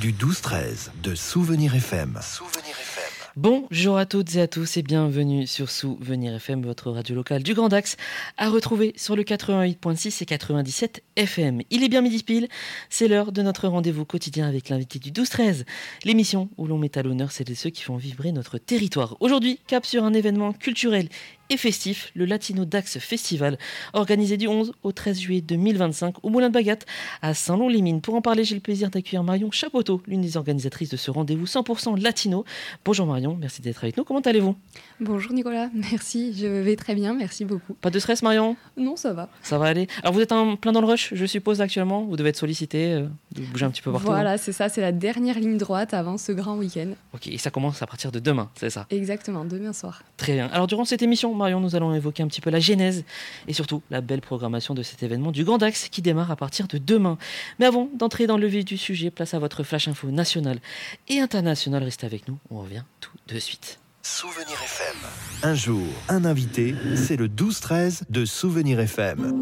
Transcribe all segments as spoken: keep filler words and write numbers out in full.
du douze treize de Souvenir F M. Souvenir F M. Bonjour à toutes et à tous et bienvenue sur Souvenir F M, votre radio locale du Grand Dax, à retrouver sur le quatre-vingt-huit virgule six et quatre-vingt-dix-sept F M. Il est bien midi pile, c'est l'heure de notre rendez-vous quotidien avec l'invité du douze treize, l'émission où l'on met à l'honneur celles et ceux qui font vibrer notre territoire. Aujourd'hui, cap sur un événement culturel et festif, le Latino Dax Festival, organisé du onze au treize juillet deux mille vingt-cinq au Moulin de Bagat à Saint-Lon-les-Mines. Pour en parler, j'ai le plaisir d'accueillir Marion Chapoteau, l'une des organisatrices de ce rendez-vous cent pour cent latino. Bonjour Marion, merci d'être avec nous. Comment allez-vous ? Bonjour Nicolas, merci, je vais très bien, merci beaucoup. Pas de stress Marion ? Non, ça va. Ça va aller. Alors vous êtes en plein dans le rush, je suppose actuellement, vous devez être sollicité, euh, de bouger un petit peu partout. Voilà, c'est ça, c'est la dernière ligne droite avant ce grand week-end. Ok, et ça commence à partir de demain, c'est ça ? Exactement, demain soir. Très bien. Alors durant cette émission, Marion, nous allons évoquer un petit peu la genèse et surtout la belle programmation de cet événement du Grand Dax qui démarre à partir de demain. Mais avant d'entrer dans le vif du sujet, place à votre flash info national et international. Restez avec nous, on revient tout de suite. Souvenir F M. Un jour, un invité, c'est le douze treize de Souvenir F M.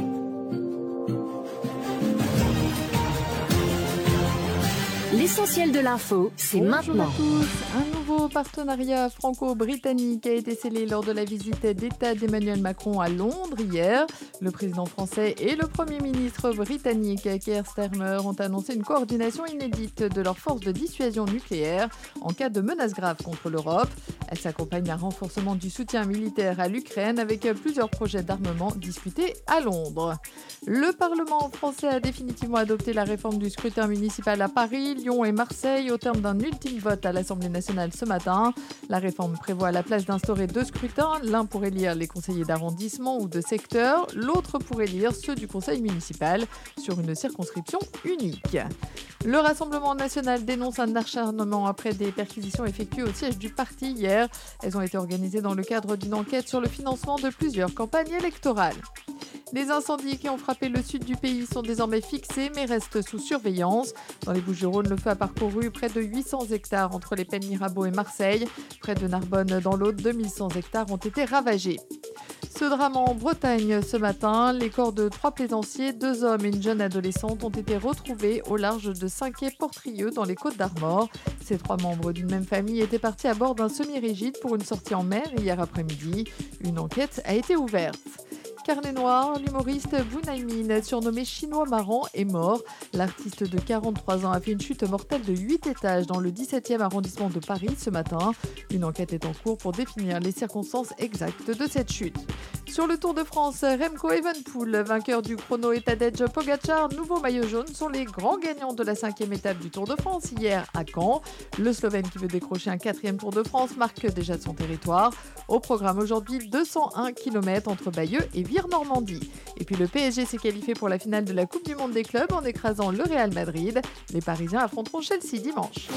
L'essentiel de l'info, c'est Bonjour maintenant. À tous. Un nouveau partenariat franco-britannique a été scellé lors de la visite d'État d'Emmanuel Macron à Londres hier. Le président français et le Premier ministre britannique Keir Starmer ont annoncé une coordination inédite de leurs forces de dissuasion nucléaire en cas de menace grave contre l'Europe. Elle s'accompagne d'un renforcement du soutien militaire à l'Ukraine avec plusieurs projets d'armement discutés à Londres. Le Parlement français a définitivement adopté la réforme du scrutin municipal à Paris, Lyon et Marseille au terme d'un ultime vote à l'Assemblée nationale ce matin. La réforme prévoit à la place d'instaurer deux scrutins, l'un pour élire les conseillers d'arrondissement ou de secteur, l'autre pour élire ceux du conseil municipal sur une circonscription unique. Le Rassemblement national dénonce un acharnement après des perquisitions effectuées au siège du parti hier. Elles ont été organisées dans le cadre d'une enquête sur le financement de plusieurs campagnes électorales. Les incendies qui ont frappé le sud du pays sont désormais fixés mais restent sous surveillance. Dans les Bouches-du-Rhône, le feu a parcouru près de huit cents hectares entre les Pennes Mirabeau et Marseille. Près de Narbonne, dans l'Aude, deux mille cent hectares ont été ravagés. Ce drame en Bretagne ce matin, les corps de trois plaisanciers, deux hommes et une jeune adolescente ont été retrouvés au large de Saint-Quay-Portrieux dans les Côtes-d'Armor. Ces trois membres d'une même famille étaient partis à bord d'un semi-rigide pour une sortie en mer hier après-midi. Une enquête a été ouverte. Carnet noir, l'humoriste Bunaimin, surnommé Chinois marrant, est mort. L'artiste de quarante-trois ans a fait une chute mortelle de huit étages dans le dix-septième arrondissement de Paris ce matin. Une enquête est en cours pour définir les circonstances exactes de cette chute. Sur le Tour de France, Remco Evenepoel, vainqueur du chrono et Tadej Pogacar, nouveau maillot jaune, sont les grands gagnants de la cinquième étape du Tour de France hier à Caen. Le Slovène qui veut décrocher un quatrième Tour de France marque déjà son territoire. Au programme aujourd'hui, deux cent un kilomètres entre Bayeux et Vire-Normandie. Et puis le P S G s'est qualifié pour la finale de la Coupe du Monde des clubs en écrasant le Real Madrid. Les Parisiens affronteront Chelsea dimanche.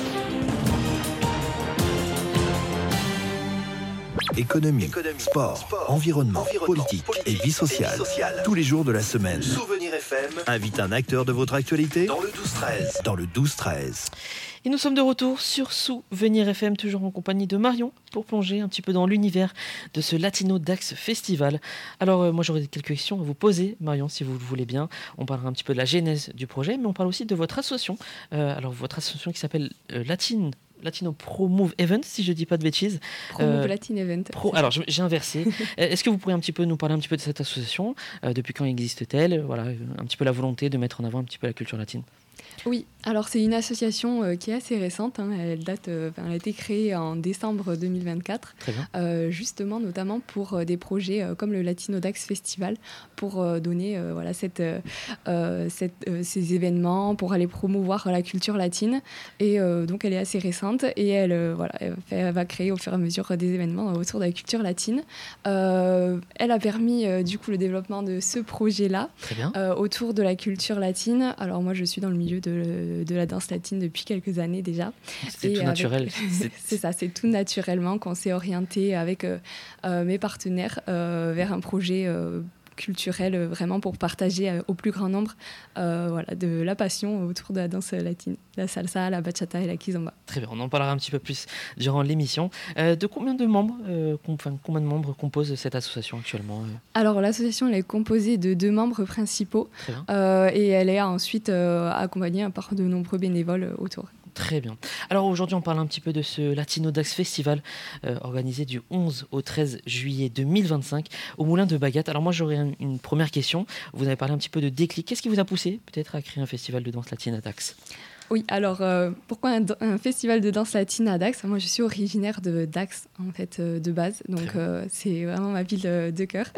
Économie, Économie sport, sport, environnement, environnement politique, politique et vie sociale. Et vie sociale. Tous les jours de la semaine. Souvenir F M invite un acteur de votre actualité dans le douze treize. Dans le douze treize. Et nous sommes de retour sur Souvenir F M, toujours en compagnie de Marion, pour plonger un petit peu dans l'univers de ce Latino Dax Festival. Alors euh, moi j'aurais quelques questions à vous poser, Marion, si vous le voulez bien. On parlera un petit peu de la genèse du projet, mais on parle aussi de votre association. Euh, alors votre association qui s'appelle euh, Latine... Latino Pro Move Event, si je ne dis pas de bêtises. Pro Move euh, Latin Event. Pro, alors, j'ai inversé. Est-ce que vous pourriez un petit peu nous parler un petit peu de cette association ? euh, Depuis quand existe-t-elle ? Voilà, un petit peu la volonté de mettre en avant un petit peu la culture latine. Oui, alors c'est une association euh, qui est assez récente. Hein. Elle date, euh, elle a été créée en décembre deux mille vingt-quatre. Très bien. Euh, justement, notamment pour euh, des projets euh, comme le Latino Dax Festival, pour euh, donner euh, voilà, cette, euh, cette, euh, ces événements, pour aller promouvoir la culture latine. Et euh, donc, elle est assez récente et elle, euh, voilà, elle, fait, elle va créer au fur et à mesure des événements autour de la culture latine. Euh, elle a permis euh, du coup le développement de ce projet-là euh, autour de la culture latine. Alors moi, je suis dans le milieu de De, de la danse latine depuis quelques années déjà. C'est et tout avec... naturel. C'est... c'est ça, c'est tout naturellement qu'on s'est orienté avec euh, euh, mes partenaires euh, vers un projet euh, culturel, euh, vraiment pour partager euh, au plus grand nombre euh, voilà, de la passion autour de la danse latine, la salsa, la bachata et la kizomba. Très bien, on en parlera un petit peu plus durant l'émission. Euh, de combien de membres, euh, com- enfin, combien de membres composent cette association actuellement euh Alors l'association elle est composée de deux membres principaux euh, et elle est ensuite euh, accompagnée par de nombreux bénévoles euh, autour. Très bien. Alors aujourd'hui, on parle un petit peu de ce Latino Dax Festival euh, organisé du onze au treize juillet deux mille vingt-cinq au Moulin de Bagat. Alors moi, j'aurais un- une première question. Vous avez parlé un petit peu de déclic. Qu'est-ce qui vous a poussé peut-être à créer un festival de danse latine à Dax ? Oui, alors euh, pourquoi un, un festival de danse latine à Dax ? Moi, je suis originaire de Dax, en fait, euh, de base. Donc, euh, c'est vraiment ma ville euh, de cœur.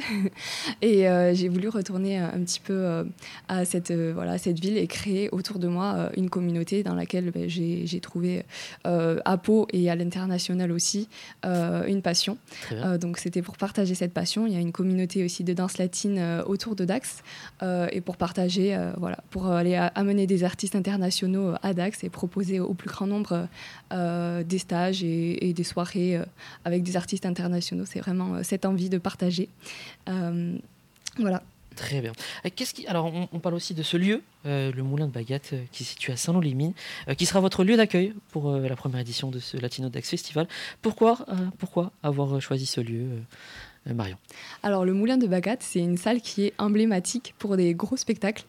Et euh, j'ai voulu retourner un, un petit peu euh, à cette, euh, voilà, cette ville et créer autour de moi euh, une communauté dans laquelle ben, j'ai, j'ai trouvé euh, à Pau et à l'international aussi euh, une passion. Euh, donc, c'était pour partager cette passion. Il y a une communauté aussi de danse latine euh, autour de Dax. Euh, et pour partager, euh, voilà, pour aller à, amener des artistes internationaux à Dax et proposer au plus grand nombre euh, des stages et, et des soirées euh, avec des artistes internationaux. C'est vraiment euh, cette envie de partager. Euh, voilà. Très bien. Euh, Qu'est-ce qui... Alors, on, on parle aussi de ce lieu, euh, le Moulin de Bagat, euh, qui est situé à Saint-Lô-les-Mines, euh, qui sera votre lieu d'accueil pour euh, la première édition de ce Latino Dax Festival. Pourquoi, euh, pourquoi avoir choisi ce lieu euh, Euh, Marion. Alors le Moulin de Bagat, c'est une salle qui est emblématique pour des gros spectacles.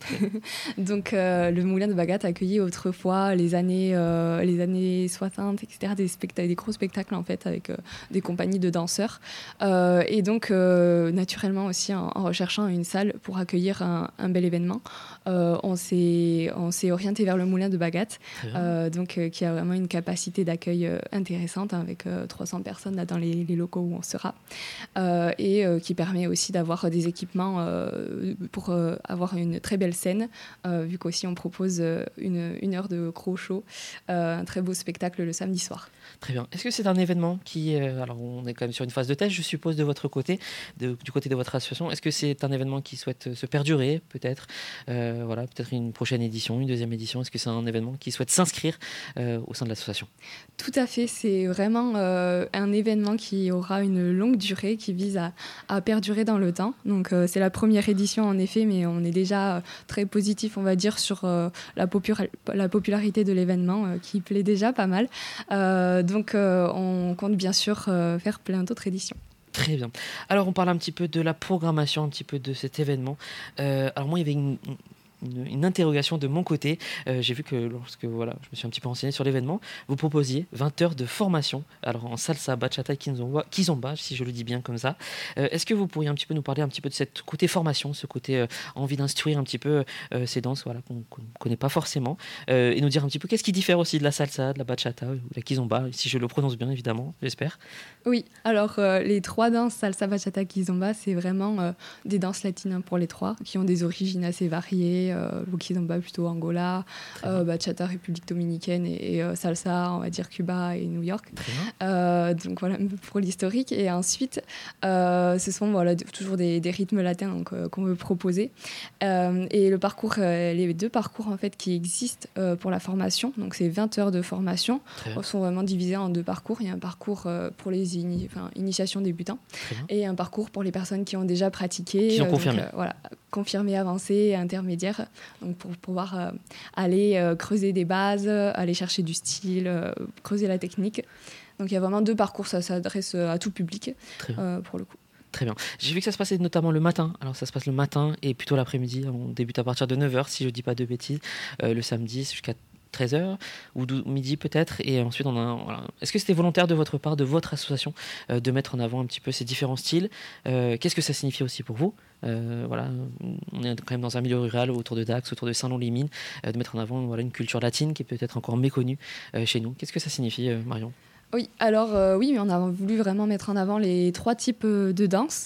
Donc euh, le Moulin de Bagat accueillait autrefois les années, euh, les années soixante, et cetera, des, spectacles, des gros spectacles en fait avec euh, des compagnies de danseurs. Euh, et donc euh, naturellement aussi en, en recherchant une salle pour accueillir un, un bel événement, euh, on, s'est, on s'est orienté vers le Moulin de Bagat, euh, donc euh, qui a vraiment une capacité d'accueil euh, intéressante hein, avec euh, trois cents personnes là, dans les, les locaux où on sera. Euh, et euh, qui permet aussi d'avoir des équipements euh, pour euh, avoir une très belle scène, euh, vu qu'aussi on propose euh, une, une heure de gros show, euh, un très beau spectacle le samedi soir. Très bien. Est-ce que c'est un événement qui... Euh, alors on est quand même sur une phase de test, je suppose, de votre côté, de, du côté de votre association. Est-ce que c'est un événement qui souhaite se perdurer, peut-être euh, voilà, peut-être une prochaine édition, une deuxième édition. Est-ce que c'est un événement qui souhaite s'inscrire euh, au sein de l'association ? Tout à fait. C'est vraiment euh, un événement qui aura une longue durée, qui vise à, à perdurer dans le temps. Donc euh, c'est la première édition en effet, mais on est déjà euh, très positif, on va dire, sur euh, la, popula- la popularité de l'événement euh, qui plaît déjà pas mal. Euh, donc euh, on compte bien sûr euh, faire plein d'autres éditions. Très bien. Alors on parle un petit peu de la programmation, un petit peu de cet événement. Euh, alors moi il y avait une... Une, une interrogation de mon côté. Euh, j'ai vu que lorsque voilà, je me suis un petit peu renseigné sur l'événement, vous proposiez vingt heures de formation, alors en salsa, bachata et kizomba, kizomba si je le dis bien comme ça. Euh, est-ce que vous pourriez un petit peu nous parler un petit peu de ce côté formation, ce côté euh, envie d'instruire un petit peu euh, ces danses voilà, qu'on ne connaît pas forcément, euh, et nous dire un petit peu qu'est-ce qui diffère aussi de la salsa, de la bachata ou de la kizomba, si je le prononce bien évidemment, j'espère. Oui, alors euh, les trois danses, salsa, bachata, kizomba, c'est vraiment euh, des danses latines hein, pour les trois, qui ont des origines assez variées. Euh, le kizomba plutôt Angola, euh, bachata République Dominicaine et, et euh, salsa, on va dire Cuba et New York. Euh, donc voilà pour l'historique. Et ensuite, euh, ce sont voilà, toujours des, des rythmes latins donc, euh, qu'on veut proposer. Euh, et le parcours, euh, les deux parcours en fait, qui existent euh, pour la formation, donc c'est vingt heures de formation, sont vraiment divisés en deux parcours. Il y a un parcours euh, pour les ini- enfin, initiations débutants et un parcours pour les personnes qui ont déjà pratiqué. Qui ont confirmé. Donc, euh, voilà, confirmé, avancé, intermédiaire. Donc pour pouvoir euh, aller euh, creuser des bases, aller chercher du style, euh, creuser la technique. Donc il y a vraiment deux parcours, ça s'adresse à tout public euh, pour le coup. Très bien. J'ai vu que ça se passait notamment le matin. Alors ça se passe le matin et plutôt l'après-midi. On débute à partir de neuf heures si je ne dis pas de bêtises. Euh, le samedi jusqu'à treize heures ou douze, midi peut-être, et ensuite on a voilà. Est-ce que c'était volontaire de votre part, de votre association, euh, de mettre en avant un petit peu ces différents styles euh, qu'est-ce que ça signifie aussi pour vous euh, voilà, on est quand même dans un milieu rural autour de Dax, autour de Saint-Lô-les-Mines, euh, de mettre en avant voilà, une culture latine qui est peut-être encore méconnue euh, chez nous. Qu'est-ce que ça signifie euh, Marion ? Oui, alors euh, oui, mais on a voulu vraiment mettre en avant les trois types de danse.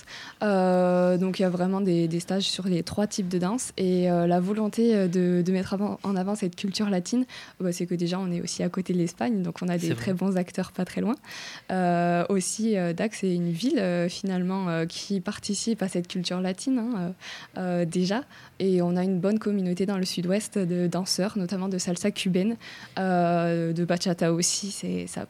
Euh, donc il y a vraiment des, des stages sur les trois types de danse. Et euh, la volonté de, de mettre avant, en avant cette culture latine, bah, c'est que déjà on est aussi à côté de l'Espagne, donc on a des très bons acteurs pas très loin. Euh, aussi, euh, Dax est une ville euh, finalement euh, qui participe à cette culture latine hein, euh, déjà. Et on a une bonne communauté dans le sud-ouest de danseurs, notamment de salsa cubaine, euh, de bachata aussi. C'est, ça prend vraiment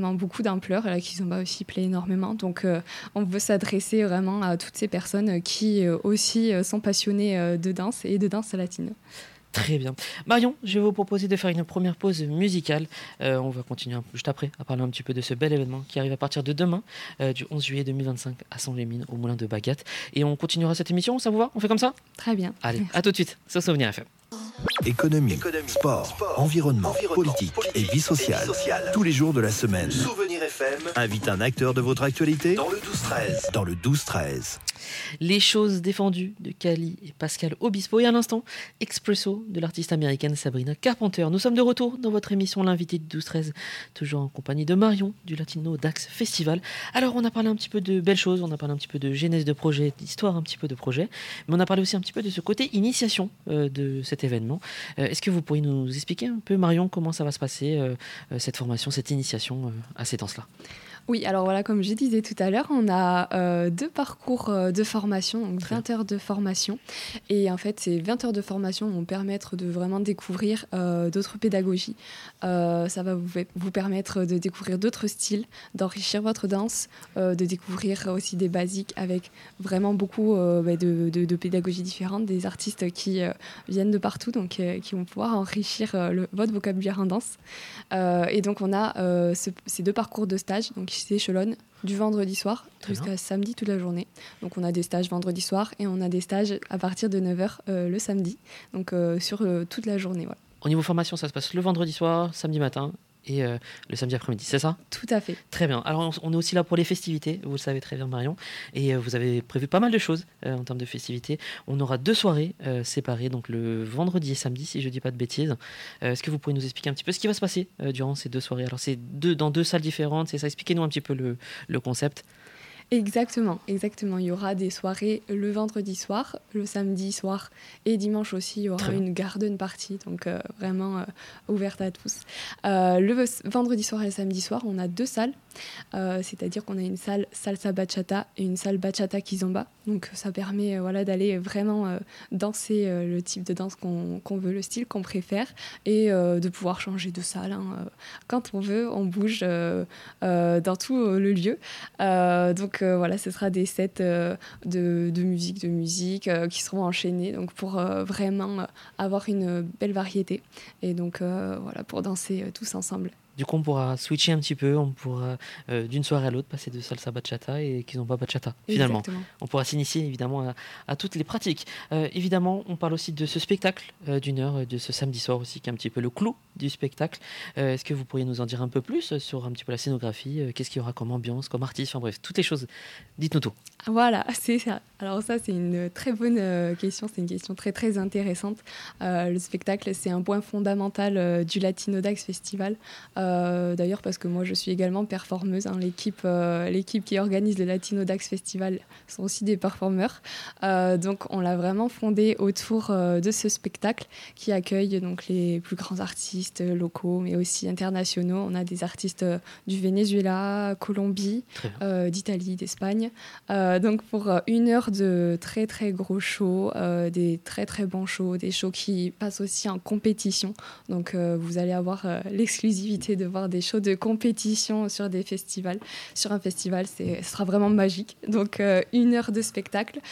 vraiment beaucoup d'ampleur. La kizomba aussi plaît énormément. Donc, euh, on veut s'adresser vraiment à toutes ces personnes qui euh, aussi euh, sont passionnées euh, de danse et de danse latine. Très bien. Marion, je vais vous proposer de faire une première pause musicale. Euh, on va continuer un peu juste après à parler un petit peu de ce bel événement qui arrive à partir de demain, euh, du onze juillet deux mille vingt-cinq à Saint-les-Mines, au Moulin de Bagat. Et on continuera cette émission, ça vous va? On fait comme ça? Très bien. Allez, à tout de suite sur Souvenir F M. Économie, Économie sport, sport, environnement, environnement politique, politique et vie sociale. Vie sociale. Tous les jours de la semaine. Souvenir F M invite un acteur de votre actualité dans le douze treize. Dans le douze treize. Les choses défendues de Cali et Pascal Obispo. Et à l'instant, Expresso de l'artiste américaine Sabrina Carpenter. Nous sommes de retour dans votre émission L'invité du douze treize, toujours en compagnie de Marion du Latino Dax Festival. Alors, on a parlé un petit peu de belles choses, on a parlé un petit peu de genèse de projet, d'histoire un petit peu de projet, mais on a parlé aussi un petit peu de ce côté initiation euh, de cet événement. Euh, est-ce que vous pourriez nous expliquer un peu, Marion, comment ça va se passer, euh, euh, cette formation, cette initiation euh, à ces danses-là? Oui, alors voilà, comme je disais tout à l'heure, on a euh, deux parcours euh, de formation, donc vingt heures de formation. Et en fait, ces vingt heures de formation vont permettre de vraiment découvrir euh, d'autres pédagogies. Euh, ça va vous, vous permettre de découvrir d'autres styles, d'enrichir votre danse, euh, de découvrir aussi des basiques avec vraiment beaucoup euh, bah, de, de, de pédagogies différentes, des artistes qui euh, viennent de partout, donc euh, qui vont pouvoir enrichir euh, le, votre vocabulaire en danse. Euh, et donc, on a euh, ce, ces deux parcours de stage, donc qui s'échelonnent du vendredi soir jusqu'à samedi toute la journée. Donc on a des stages vendredi soir et on a des stages à partir de neuf heures euh, le samedi, donc euh, sur euh, toute la journée. Voilà. Au niveau formation, ça se passe le vendredi soir, samedi matin et euh, le samedi après-midi, c'est ça? Tout à fait. Très bien. Alors on est aussi là pour les festivités, vous le savez très bien Marion, et euh, vous avez prévu pas mal de choses euh, en termes de festivités. On aura deux soirées euh, séparées, donc le vendredi et samedi si je dis pas de bêtises. Euh, est-ce que vous pourriez nous expliquer un petit peu ce qui va se passer euh, durant ces deux soirées? Alors c'est deux, dans deux salles différentes, c'est ça, expliquez-nous un petit peu le, le concept. Exactement, exactement. Il y aura des soirées le vendredi soir, le samedi soir et dimanche aussi. Il y aura une garden party, donc euh, vraiment euh, ouverte à tous. Euh, le vendredi soir et le samedi soir, on a deux salles. Euh, c'est-à-dire qu'on a une salle salsa bachata et une salle bachata kizomba. Donc ça permet euh, voilà, d'aller vraiment euh, danser euh, le type de danse qu'on, qu'on veut, le style qu'on préfère, et euh, de pouvoir changer de salle. Hein. Quand on veut, on bouge euh, euh, dans tout euh, le lieu. Euh, donc euh, voilà, ce sera des sets euh, de, de musique, de musique euh, qui seront enchaînés, donc pour euh, vraiment avoir une belle variété. Et donc euh, voilà, pour danser euh, tous ensemble. Du coup, on pourra switcher un petit peu, on pourra euh, d'une soirée à l'autre passer de salsa bachata et kizomba bachata, finalement. Exactement. On pourra s'initier évidemment à, à toutes les pratiques. Euh, évidemment, on parle aussi de ce spectacle euh, d'une heure, de ce samedi soir aussi, qui est un petit peu le clou du spectacle. Euh, est-ce que vous pourriez nous en dire un peu plus sur un petit peu la scénographie, euh, qu'est-ce qu'il y aura comme ambiance, comme artiste, enfin bref, toutes les choses. Dites-nous tout. Voilà, c'est ça. Alors ça, c'est une très bonne euh, question, c'est une question très très intéressante. Euh, le spectacle, c'est un point fondamental euh, du Latino Dax Festival. Euh, d'ailleurs, parce que moi, je suis également performeuse. Hein. L'équipe, euh, l'équipe qui organise le Latino Dax Festival sont aussi des performeurs. Euh, donc, on l'a vraiment fondé autour euh, de ce spectacle qui accueille donc, les plus grands artistes locaux, mais aussi internationaux. On a des artistes euh, du Venezuela, Colombie, euh, d'Italie, d'Espagne. Euh, donc, pour une heure de très, très gros shows, euh, des très, très bons shows, des shows qui passent aussi en compétition. Donc, euh, vous allez avoir euh, l'exclusivité de voir des shows de compétition sur des festivals. Sur un festival, c'est, ce sera vraiment magique. Donc, euh, une heure de spectacle,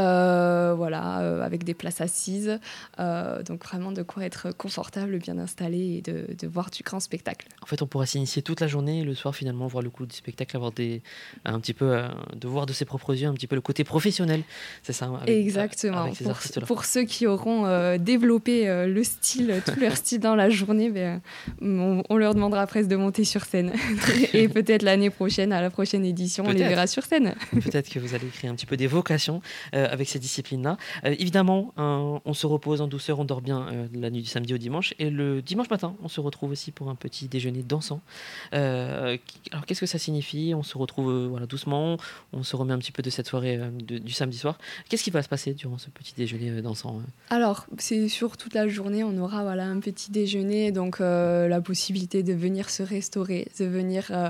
euh, voilà, euh, avec des places assises. Euh, donc, vraiment de quoi être confortable, bien installé et de, de voir du grand spectacle. En fait, on pourra s'initier toute la journée et le soir, finalement, voir le coup du spectacle, avoir des, un petit peu, euh, de voir de ses propres yeux un petit peu le côté professionnel. C'est ça, avec, exactement. Avec ces pour, artistes-là. Pour ceux qui auront euh, développé euh, le style, tout leur style dans la journée, ben, on, on leur demandera presque de monter sur scène. Et peut-être l'année prochaine, à la prochaine édition, peut-être. On les verra sur scène. Peut-être que vous allez créer un petit peu des vocations euh, avec ces disciplines-là. Euh, évidemment, un, on se repose en douceur, on dort bien euh, la nuit du samedi au dimanche. Et le dimanche matin, on se retrouve aussi pour un petit déjeuner dansant. Euh, alors, qu'est-ce que ça signifie? On se retrouve euh, voilà, doucement, on se remet un petit peu de cette soirée euh, de, du samedi soir. Qu'est-ce qui va se passer durant ce petit déjeuner euh, dansant? euh Alors, c'est sur toute la journée, on aura voilà, un petit déjeuner, donc euh, la possibilité de venir se restaurer, de venir euh,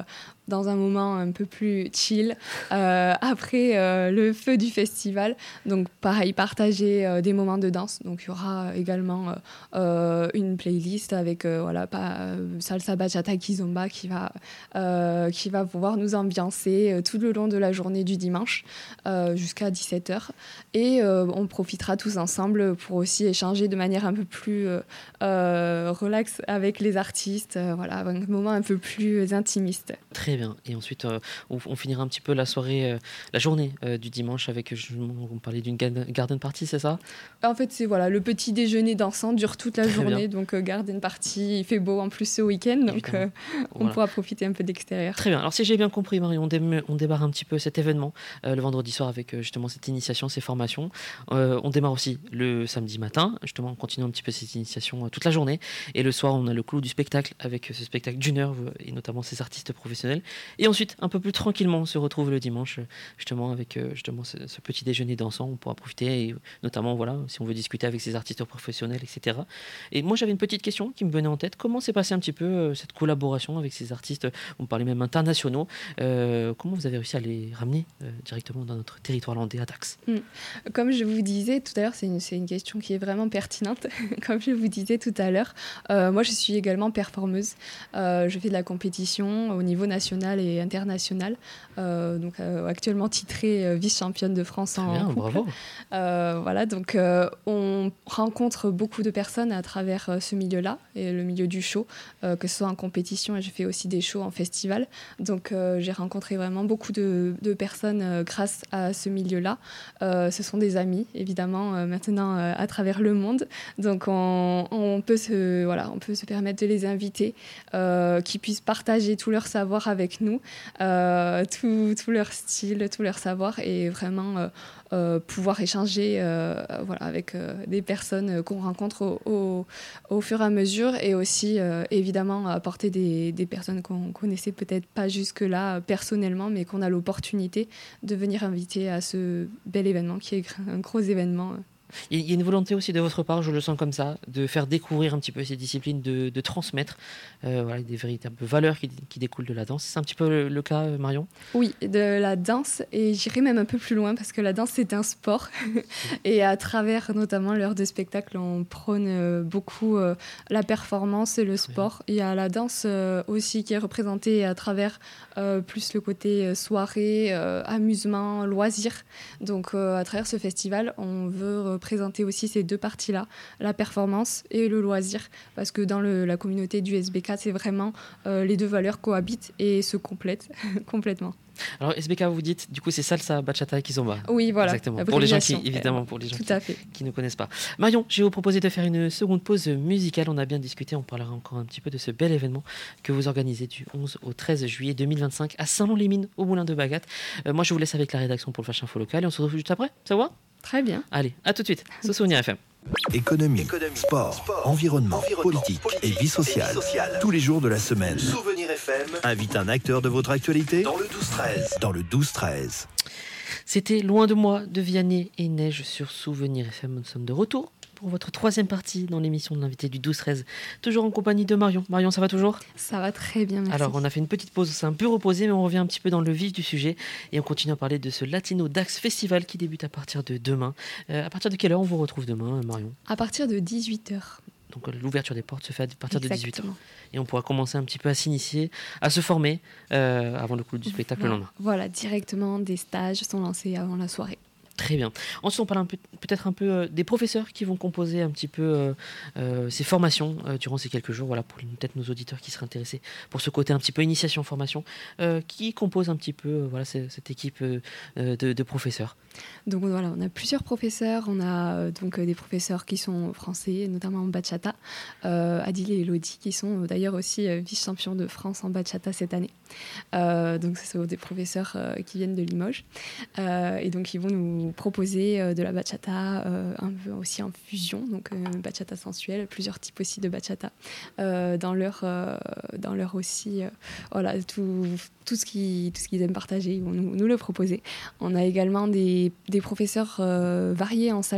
dans un moment un peu plus chill euh, après euh, le feu du festival. Donc pareil, partager euh, des moments de danse. Donc il y aura également euh, euh, une playlist avec euh, voilà, pas, euh, salsa, bachata, kizomba qui va, euh, qui va pouvoir nous ambiancer euh, tout le long de la journée du dimanche euh, jusqu'à dix-sept heures. Et euh, on profitera tous ensemble pour aussi échanger de manière un peu plus euh, euh, relax avec les artistes. Euh, voilà, un moment un peu plus intimiste. Très bien. Et ensuite, euh, on, on finira un petit peu la soirée, euh, la journée euh, du dimanche avec, je, on parlait d'une garden party, c'est ça? En fait, c'est voilà, le petit déjeuner dansant dure toute la Très journée. bien. Donc, euh, garden party, il fait beau en plus ce week-end. Donc, euh, on voilà. pourra profiter un peu de l'extérieur. Très bien. Alors, si j'ai bien compris, Marion, on, dé- on démarre un petit peu cet événement euh, le vendredi soir avec euh, justement cette initiation, ces formations. Euh, on démarre aussi le samedi matin. Justement, on continue un petit peu cette initiation euh, toute la journée. Et le soir, on a le clou du spectacle avec euh, ce spectacle d'une heure euh, et notamment ces artistes professionnels. Et ensuite, un peu plus tranquillement, on se retrouve le dimanche, justement, avec euh, justement ce, ce petit déjeuner dansant. On pourra profiter, et notamment, voilà, si on veut discuter avec ces artistes professionnels, et cetera. Et moi, j'avais une petite question qui me venait en tête. Comment s'est passée un petit peu euh, cette collaboration avec ces artistes, on parlait même internationaux, euh, comment vous avez réussi à les ramener euh, directement dans notre territoire landais à Dax? Mmh. Comme je vous disais tout à l'heure, c'est une, c'est une question qui est vraiment pertinente. Comme je vous disais tout à l'heure, euh, moi, je suis également performeuse. Euh, je fais de la compétition au niveau national et international. Euh, donc, euh, actuellement titrée euh, vice-championne de France en bien, couple. Bravo. Euh, voilà, donc euh, on rencontre beaucoup de personnes à travers euh, ce milieu-là et le milieu du show, euh, que ce soit en compétition et je fais aussi des shows en festival. Donc euh, j'ai rencontré vraiment beaucoup de, de personnes euh, grâce à ce milieu-là. Euh, ce sont des amis, évidemment, euh, maintenant euh, à travers le monde. Donc on, on, peut se, voilà, on peut se permettre de les inviter, euh, qu'ils puissent partager tout leur savoir avec nous, euh, tout, tout leur style, tout leur savoir et vraiment euh, euh, pouvoir échanger euh, voilà, avec euh, des personnes qu'on rencontre au, au, au fur et à mesure et aussi euh, évidemment apporter des, des personnes qu'on connaissait peut-être pas jusque-là personnellement mais qu'on a l'opportunité de venir inviter à ce bel événement qui est un gros événement. Il y a une volonté aussi de votre part, je le sens comme ça, de faire découvrir un petit peu ces disciplines, de, de transmettre euh, voilà, des véritables valeurs qui, qui découlent de la danse. C'est un petit peu le, le cas, Marion? Oui, de la danse, et j'irai même un peu plus loin parce que la danse, c'est un sport. Et à travers notamment l'heure de spectacle, on prône beaucoup euh, la performance et le sport. Oui. Il y a la danse euh, aussi qui est représentée à travers euh, plus le côté soirée, euh, amusement, loisir. Donc euh, à travers ce festival, on veut présenter aussi ces deux parties-là, la performance et le loisir, parce que dans le, la communauté du S B K, c'est vraiment euh, les deux valeurs cohabitent et se complètent complètement. Alors S B K, vous dites, du coup, c'est salsa, bachata et kizomba. Oui, voilà. Exactement. Pour les gens qui, évidemment, pour les gens Tout qui, à fait. qui ne connaissent pas. Marion, je vais vous proposer de faire une seconde pause musicale. On a bien discuté, on parlera encore un petit peu de ce bel événement que vous organisez du onze au treize juillet deux mille vingt-cinq à Saint-Lon-les-Mines, au Moulin de Bagat. Euh, moi, je vous laisse avec la rédaction pour le Flash Info local et on se retrouve juste après. Ça va ? Très bien. Allez, à tout de suite. Ce Souvenir F M. Économie, Économie sport, sport, environnement, environnement politique, politique et vie sociale. Et vie sociale. Tous les jours de la semaine. Souvenir F M invite un acteur de votre actualité dans le douze treize. Dans le douze treize. C'était Loin de moi de Vianney et Neige sur Souvenir F M. Nous sommes de retour pour votre troisième partie dans l'émission de l'invité du douze treize. Toujours en compagnie de Marion. Marion, ça va toujours ? Ça va très bien, merci. Alors, on a fait une petite pause, c'est un peu reposé, mais on revient un petit peu dans le vif du sujet et on continue à parler de ce Latino Dax Festival qui débute à partir de demain. Euh, à partir de quelle heure on vous retrouve demain, Marion ? À partir de dix-huit heures. Donc l'ouverture des portes se fait à partir Exactement. de dix-huit heures. Et on pourra commencer un petit peu à s'initier, à se former euh, avant le coup du spectacle voilà. le lendemain. Voilà, directement, des stages sont lancés avant la soirée. Très bien. Ensuite, on parle un peu, peut-être un peu euh, des professeurs qui vont composer un petit peu euh, euh, ces formations euh, durant ces quelques jours. Voilà, pour peut-être nos auditeurs qui seraient intéressés pour ce côté un petit peu initiation-formation, euh, qui composent un petit peu euh, voilà, c- cette équipe euh, de, de professeurs. Donc voilà, on a plusieurs professeurs. On a euh, donc euh, des professeurs qui sont français, notamment en bachata. Euh, Adil et Elodie, qui sont euh, d'ailleurs aussi euh, vice-champions de France en bachata cette année. Euh, donc ce sont des professeurs euh, qui viennent de Limoges. Euh, et donc ils vont nous proposer euh, de la bachata, euh, un peu aussi en fusion, donc euh, bachata sensuelle, plusieurs types aussi de bachata. Euh, dans leur, euh, dans leur aussi, euh, voilà, tout, tout ce qu'ils tout ce qu'ils aiment partager, ils vont nous, nous le proposer. On a également des, des professeurs euh, variés en salsa,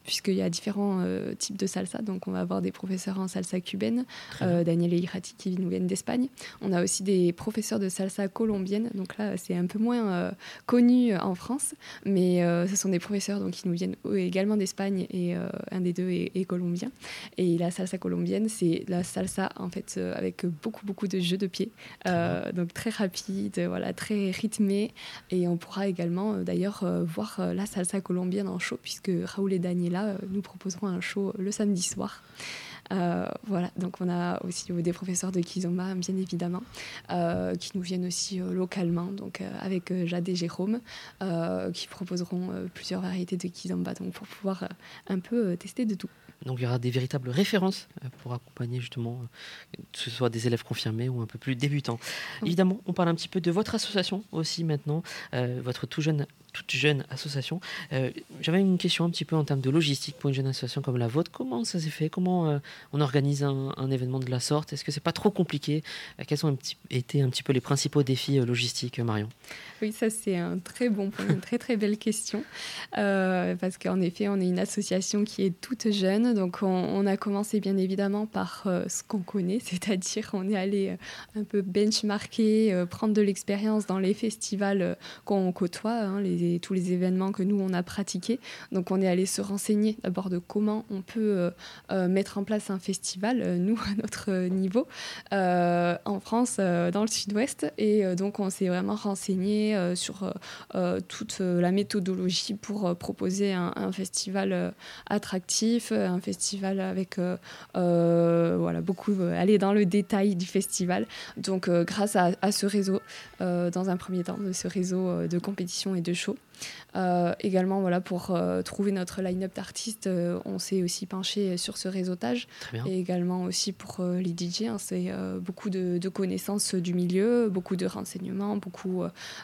puisqu'il y a différents euh, types de salsa. Donc on va avoir des professeurs en salsa cubaine, euh, Daniel et Irati qui nous viennent d'Espagne. On a aussi des professeurs de salsa colombienne, donc là c'est un peu moins euh, connu en France, mais euh, ce sont des professeurs donc, qui nous viennent également d'Espagne et euh, un des deux est, est colombien. Et la salsa colombienne, c'est la salsa en fait euh, avec beaucoup beaucoup de jeux de pieds, euh, donc très rapide, voilà, très rythmé. Et on pourra également euh, d'ailleurs euh, voir euh, la salsa colombienne en show, puisque Raoul et Daniela euh, nous proposeront un show le samedi soir. Euh, voilà, donc on a aussi euh, des professeurs de kizomba, bien évidemment, euh, qui nous viennent aussi euh, localement, donc euh, avec euh, Jade et Jérôme, euh, qui proposeront euh, plusieurs variétés de kizomba, donc pour pouvoir euh, un peu euh, tester de tout. Donc il y aura des véritables références pour accompagner justement, que ce soit des élèves confirmés ou un peu plus débutants. Oui. Évidemment, on parle un petit peu de votre association aussi maintenant, euh, votre tout jeune, toute jeune association. Euh, j'avais une question un petit peu en termes de logistique pour une jeune association comme la vôtre. Comment ça s'est fait ? Comment euh, on organise un, un événement de la sorte ? Est-ce que c'est pas trop compliqué ? Quels ont un petit, été un petit peu les principaux défis euh, logistiques, Marion ? Oui, ça c'est un très bon point, une très très belle question, euh, parce qu'en effet, on est une association qui est toute jeune, donc on, on a commencé bien évidemment par euh, ce qu'on connaît, c'est-à-dire on est allé euh, un peu benchmarker, euh, prendre de l'expérience dans les festivals euh, qu'on côtoie, hein, les, tous les événements que nous on a pratiqués. Donc on est allé se renseigner d'abord de comment on peut euh, euh, mettre en place un festival, euh, nous à notre niveau, euh, en France, euh, dans le sud-ouest, et euh, donc on s'est vraiment renseigné Euh, sur euh, toute euh, la méthodologie pour euh, proposer un, un festival euh, attractif, un festival avec euh, euh, voilà, beaucoup, euh, aller dans le détail du festival. Donc euh, grâce à, à ce réseau, euh, dans un premier temps, de ce réseau euh, de compétition et de show. Euh, également, voilà, pour euh, trouver notre line-up d'artistes, euh, on s'est aussi penché sur ce réseautage. Et également aussi pour euh, les D J, hein, c'est euh, beaucoup de, de connaissances du milieu, beaucoup de renseignements, beaucoup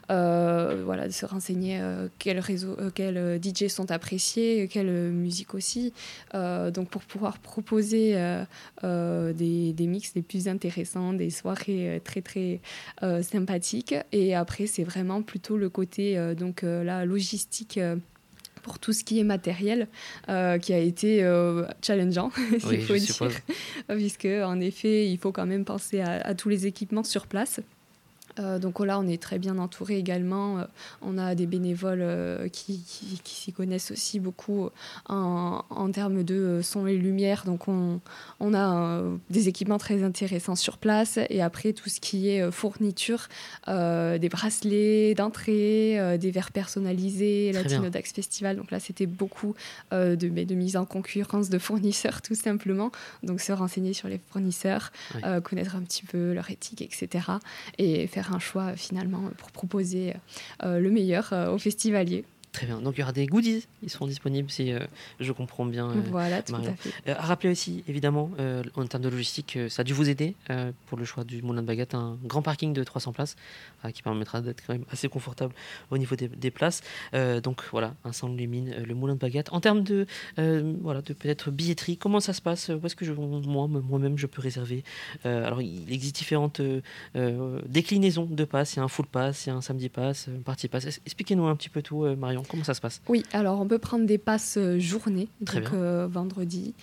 euh, voilà, de se renseigner euh, quels, réseaux, euh, quels D J sont appréciés, quelle musique aussi. Euh, donc pour pouvoir proposer euh, euh, des, des mix les plus intéressants, des soirées très très euh, sympathiques. Et après, c'est vraiment plutôt le côté euh, donc euh, la logistique euh, pour tout ce qui est matériel euh, qui a été euh, challengeant, s'il oui, faut je dire, suppose. Puisque en effet, il faut quand même penser à, à tous les équipements sur place. Euh, donc là, on est très bien entouré également. Euh, on a des bénévoles euh, qui, qui, qui s'y connaissent aussi beaucoup en, en termes de son et lumière. Donc on, on a euh, des équipements très intéressants sur place. Et après, tout ce qui est euh, fourniture, euh, des bracelets d'entrée, euh, des verres personnalisés, Latinodax Festival. Donc là, c'était beaucoup euh, de, de mise en concurrence de fournisseurs, tout simplement. Donc se renseigner sur les fournisseurs, oui. euh, connaître un petit peu leur éthique, et cetera. Et faire un choix finalement pour proposer euh, le meilleur euh, aux festivaliers. Très bien. Donc il y aura des goodies, ils seront disponibles si euh, je comprends bien. Euh, voilà, tout Marion. à fait. Euh, à rappeler aussi, évidemment, euh, en termes de logistique, euh, ça a dû vous aider euh, pour le choix du Moulin de Baguette, un grand parking de trois cents places euh, qui permettra d'être quand même assez confortable au niveau des, des places. Euh, donc voilà, un centre Lumine, euh, le Moulin de Baguette. En termes de, euh, voilà, de peut-être billetterie, comment ça se passe ? Où est-ce que je, moi, moi-même je peux réserver ? euh, Alors il existe différentes euh, euh, déclinaisons de passes. Il y a un full pass, il y a un samedi pass, un party pass. Expliquez-nous un petit peu tout, euh, Marion. Comment ça se passe ? Oui, alors on peut prendre des passes journée, Très donc bien. Euh, vendredi,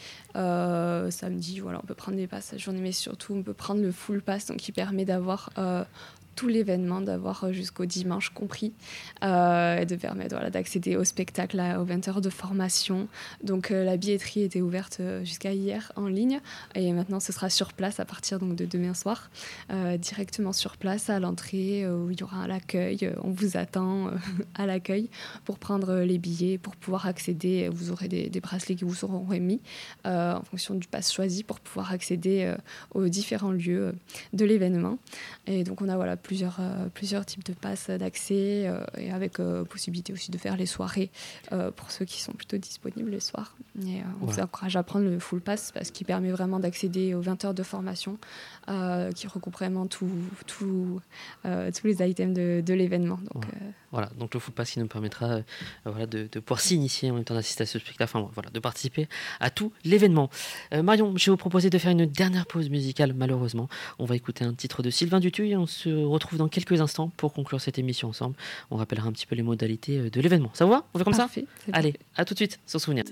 euh, samedi, voilà, on peut prendre des passes journée, mais surtout on peut prendre le full pass, donc qui permet d'avoir euh, tout l'événement, d'avoir jusqu'au dimanche compris, euh, et de permettre voilà, d'accéder au spectacle, à, aux vingt heures de formation. Donc euh, la billetterie était ouverte jusqu'à hier en ligne, et maintenant ce sera sur place à partir donc, de demain soir, euh, directement sur place à l'entrée, euh, où il y aura l'accueil, on vous attend euh, à l'accueil pour prendre les billets, pour pouvoir accéder. Vous aurez des, des bracelets qui vous seront remis euh, en fonction du pass choisi pour pouvoir accéder euh, aux différents lieux de l'événement. Et donc on a voilà, plusieurs, euh, plusieurs types de passes d'accès euh, et avec euh, possibilité aussi de faire les soirées euh, pour ceux qui sont plutôt disponibles les soirs. Et euh, on voilà. vous encourage à prendre le full pass parce qu'il permet vraiment d'accéder aux vingt heures de formation euh, qui recoupe vraiment tout, tout, euh, tous les items de, de l'événement. Donc, voilà. Euh, voilà, donc le full pass qui nous permettra euh, voilà, de, de pouvoir s'initier en même temps d'assister à ce spectacle, enfin voilà, de participer à tout l'événement. Euh, Marion, je vais vous proposer de faire une dernière pause musicale, malheureusement. On va écouter un titre de Sylvain Dutuil et on se retrouve dans quelques instants pour conclure cette émission ensemble. On rappellera un petit peu les modalités de l'événement. Ça vous va? On fait comme Parfait, ça? Allez, à tout de suite sur Souvenir.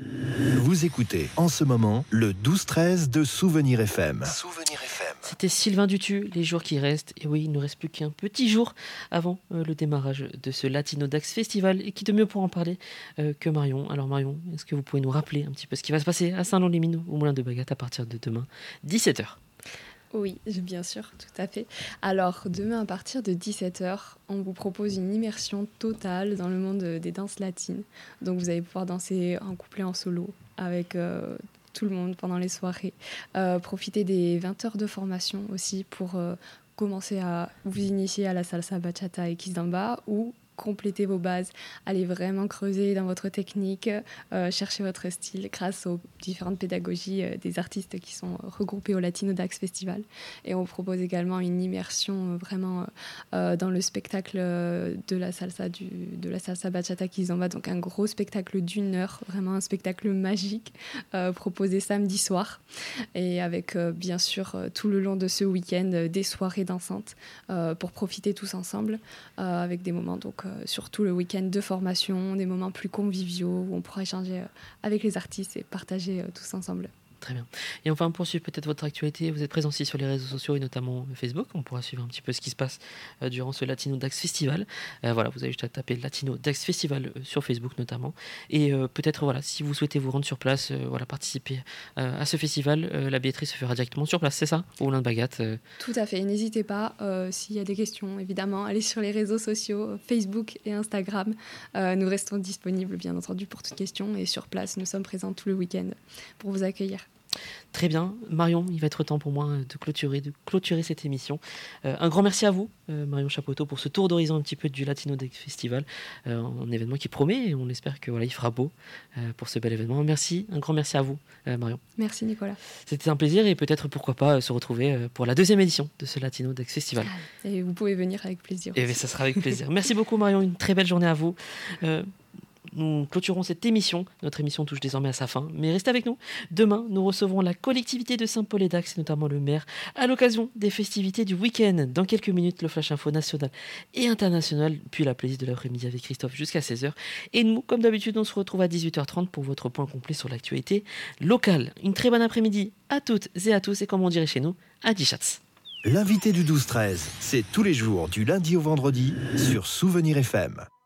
Vous écoutez en ce moment le douze treize de Souvenir F M. Souvenir F M. C'était Sylvain Dutu, les jours qui restent. Et oui, il ne nous reste plus qu'un petit jour avant euh, le démarrage de ce Latino Dax Festival. Et qui de mieux pour en parler euh, que Marion. Alors Marion, est-ce que vous pouvez nous rappeler un petit peu ce qui va se passer à Saint-Lon-les-Mines au Moulin de Bagat à partir de demain, dix-sept heures? Oui, bien sûr, tout à fait. Alors, demain, à partir de dix-sept heures, on vous propose une immersion totale dans le monde des danses latines. Donc, vous allez pouvoir danser en couplet, en solo, avec euh, tout le monde pendant les soirées. Euh, profitez des vingt heures de formation aussi pour euh, commencer à vous initier à la salsa, bachata et kizomba, ou compléter vos bases, allez vraiment creuser dans votre technique, euh, chercher votre style grâce aux différentes pédagogies euh, des artistes qui sont regroupés au Latino Dax Festival. Et on propose également une immersion euh, vraiment euh, dans le spectacle euh, de la salsa, du, de la salsa bachata kizomba, donc un gros spectacle d'une heure, vraiment un spectacle magique euh, proposé samedi soir, et avec euh, bien sûr euh, tout le long de ce week-end euh, des soirées dansantes euh, pour profiter tous ensemble euh, avec des moments donc Euh, surtout le week-end de formation, des moments plus conviviaux où on pourra échanger euh, avec les artistes et partager euh, tous ensemble. Très bien. Et enfin, pour suivre peut-être votre actualité, vous êtes présent aussi sur les réseaux sociaux et notamment Facebook. On pourra suivre un petit peu ce qui se passe euh, durant ce Latino Dax Festival. Euh, voilà, vous avez juste à taper Latino Dax Festival euh, sur Facebook notamment. Et euh, peut-être, voilà, si vous souhaitez vous rendre sur place, euh, voilà, participer euh, à ce festival, euh, la billetterie se fera directement sur place, c'est ça? Au Moulin de Bagat. Euh... Tout à fait. N'hésitez pas, euh, s'il y a des questions, évidemment, allez sur les réseaux sociaux, Facebook et Instagram. Euh, nous restons disponibles, bien entendu, pour toutes questions. Et sur place, nous sommes présents tout le week-end pour vous accueillir. Très bien. Marion, il va être temps pour moi de clôturer, de clôturer cette émission. Euh, un grand merci à vous, euh, Marion Chapoteau, pour ce tour d'horizon un petit peu du Latino Dax Festival, euh, un événement qui promet et on espère que voilà, il fera beau euh, pour ce bel événement. Merci, un grand merci à vous, euh, Marion. Merci Nicolas. C'était un plaisir et peut-être pourquoi pas euh, se retrouver euh, pour la deuxième édition de ce Latino Dax Festival. Et vous pouvez venir avec plaisir. Et bien, ça sera avec plaisir. Merci beaucoup Marion, une très belle journée à vous. Euh, Nous clôturons cette émission. Notre émission touche désormais à sa fin. Mais restez avec nous. Demain, nous recevrons la collectivité de Saint-Paul-et-Dax, et notamment le maire, à l'occasion des festivités du week-end. Dans quelques minutes, le Flash Info national et international, puis la playlist de l'après-midi avec Christophe jusqu'à seize heures. Et nous, comme d'habitude, on se retrouve à dix-huit heures trente pour votre point complet sur l'actualité locale. Une très bonne après-midi à toutes et à tous. Et comme on dirait chez nous, à Dichatz. L'invité du douze treize, c'est tous les jours du lundi au vendredi sur Souvenir F M.